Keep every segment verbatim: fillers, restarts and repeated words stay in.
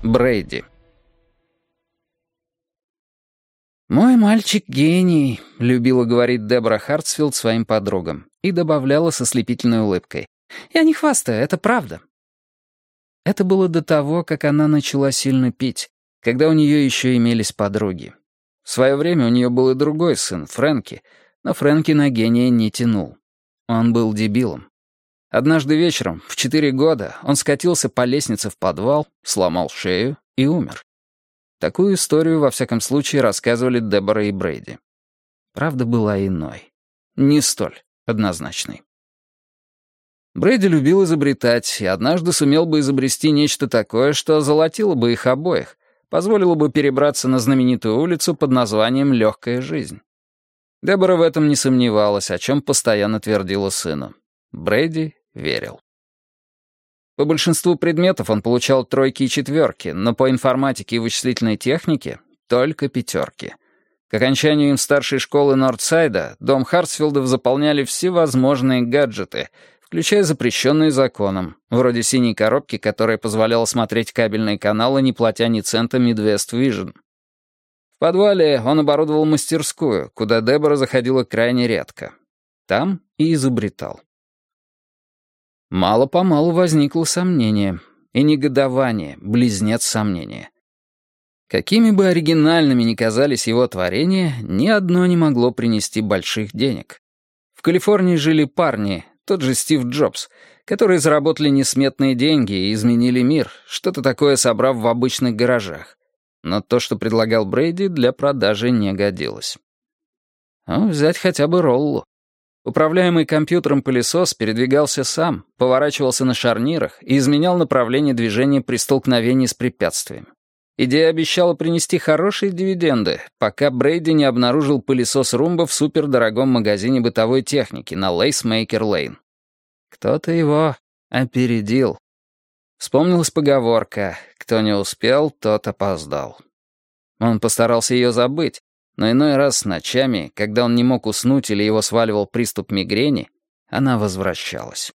Брейди. «Мой мальчик гений», — любила говорить Дебора Хартсфилд своим подругам и добавляла со слепительной улыбкой. «Я не хвастаю, это правда». Это было до того, как она начала сильно пить, когда у нее еще имелись подруги. В свое время у нее был и другой сын, Фрэнки, но Фрэнки на гения не тянул. Он был дебилом. Однажды вечером, в четыре года, он скатился по лестнице в подвал, сломал шею и умер. Такую историю, во всяком случае, рассказывали Дебора и Брейди. Правда была иной. Не столь однозначной. Брейди любил изобретать и однажды сумел бы изобрести нечто такое, что озолотило бы их обоих, позволило бы перебраться на знаменитую улицу под названием «Легкая жизнь». Дебора в этом не сомневалась, о чем постоянно твердила сыну. Брейди верил. По большинству предметов он получал тройки и четверки, но по информатике и вычислительной технике — только пятерки. К окончанию им старшей школы Нордсайда дом Хартсфилдов заполняли всевозможные гаджеты, включая запрещенные законом, вроде синей коробки, которая позволяла смотреть кабельные каналы, не платя ни цента Midwest Vision. В подвале он оборудовал мастерскую, куда Дебора заходила крайне редко. Там и изобретал. Мало-помалу возникло сомнение и негодование, близнец сомнения. Какими бы оригинальными ни казались его творения, ни одно не могло принести больших денег. В Калифорнии жили парни, тот же Стив Джобс, которые заработали несметные деньги и изменили мир, что-то такое собрав в обычных гаражах. Но то, что предлагал Брейди, для продажи не годилось. Ну, взять хотя бы Роллу. Управляемый компьютером пылесос передвигался сам, поворачивался на шарнирах и изменял направление движения при столкновении с препятствием. Идея обещала принести хорошие дивиденды, пока Брейди не обнаружил пылесос Румба в супердорогом магазине бытовой техники на Лейсмейкер-Лейн. Кто-то его опередил. Вспомнилась поговорка «Кто не успел, тот опоздал». Он постарался ее забыть, но иной раз ночами, когда он не мог уснуть или его сваливал приступ мигрени, она возвращалась.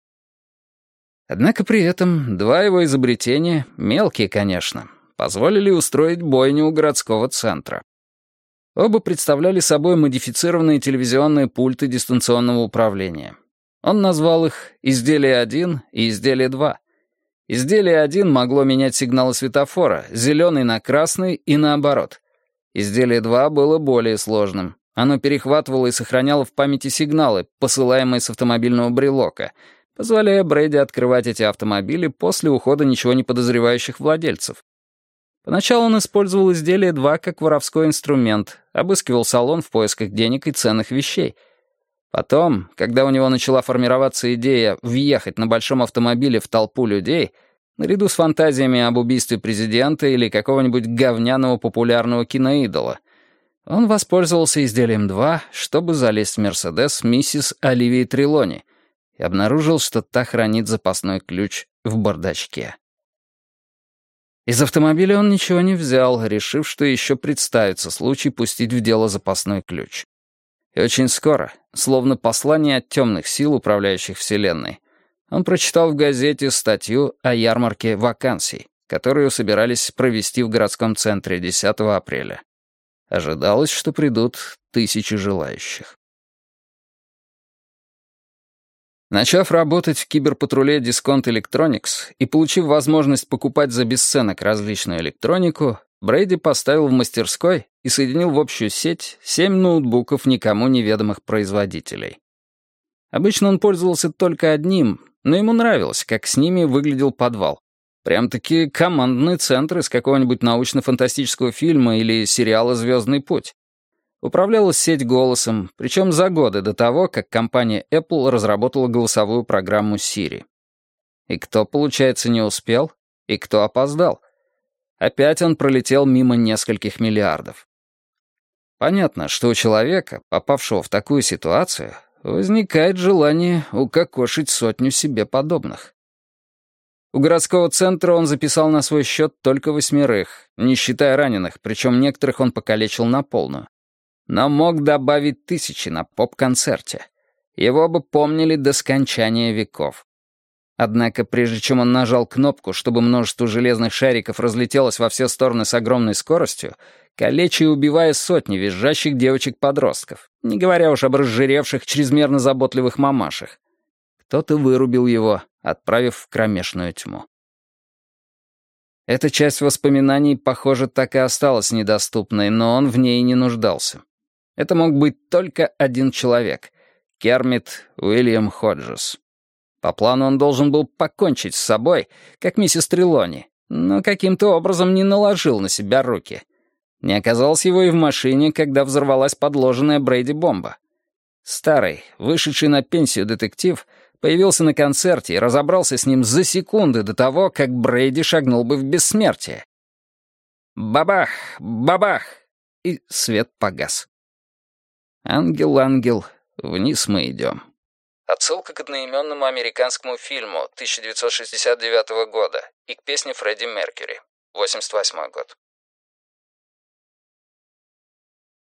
Однако при этом два его изобретения, мелкие, конечно, позволили устроить бойню у городского центра. Оба представляли собой модифицированные телевизионные пульты дистанционного управления. Он назвал их «Изделие один» и «Изделие два». Изделие один могло менять сигналы светофора, зеленый на красный и наоборот. Изделие два было более сложным. Оно перехватывало и сохраняло в памяти сигналы, посылаемые с автомобильного брелока, позволяя Брейди открывать эти автомобили после ухода ничего не подозревающих владельцев. Поначалу он использовал изделие два как воровской инструмент, обыскивал салон в поисках денег и ценных вещей. Потом, когда у него начала формироваться идея въехать на большом автомобиле в толпу людей, наряду с фантазиями об убийстве президента или какого-нибудь говняного популярного киноидола, он воспользовался изделием два, чтобы залезть в «Мерседес» миссис Оливии Трелони и обнаружил, что та хранит запасной ключ в бардачке. Из автомобиля он ничего не взял, решив, что еще представится случай пустить в дело запасной ключ. И очень скоро, словно послание от темных сил, управляющих Вселенной, он прочитал в газете статью о ярмарке вакансий, которую собирались провести в городском центре десятого апреля. Ожидалось, что придут тысячи желающих. Начав работать в киберпатруле Discount Electronics и получив возможность покупать за бесценок различную электронику, Брейди поставил в мастерской и соединил в общую сеть семь ноутбуков никому неведомых производителей. Обычно он пользовался только одним, но ему нравилось, как с ними выглядел подвал. Прям-таки командный центр из какого-нибудь научно-фантастического фильма или сериала «Звездный путь». Управлялась сеть голосом, причем за годы до того, как компания Apple разработала голосовую программу Siri. И кто, получается, не успел, и кто опоздал. Опять он пролетел мимо нескольких миллиардов. Понятно, что у человека, попавшего в такую ситуацию, возникает желание укокошить сотню себе подобных. У городского центра он записал на свой счет только восьмерых, не считая раненых, причем некоторых он покалечил на полную. Но мог добавить тысячи на поп-концерте. Его бы помнили до скончания веков. Однако, прежде чем он нажал кнопку, чтобы множество железных шариков разлетелось во все стороны с огромной скоростью, калеча и убивая сотни визжащих девочек-подростков, не говоря уж об разжиревших, чрезмерно заботливых мамашах, кто-то вырубил его, отправив в кромешную тьму. Эта часть воспоминаний, похоже, так и осталась недоступной, но он в ней не нуждался. Это мог быть только один человек — Кермит Уильям Ходжес. По плану он должен был покончить с собой, как миссис Трелони, но каким-то образом не наложил на себя руки. Не оказалось его и в машине, когда взорвалась подложенная Брейди бомба. Старый, вышедший на пенсию детектив, появился на концерте и разобрался с ним за секунды до того, как Брейди шагнул бы в бессмертие. Бабах! Бабах! И свет погас. «Ангел, ангел, вниз мы идем». Отсылка к одноименному американскому фильму тысяча девятьсот шестьдесят девятого года и к песне Фредди Меркьюри, восемьдесят восьмой год.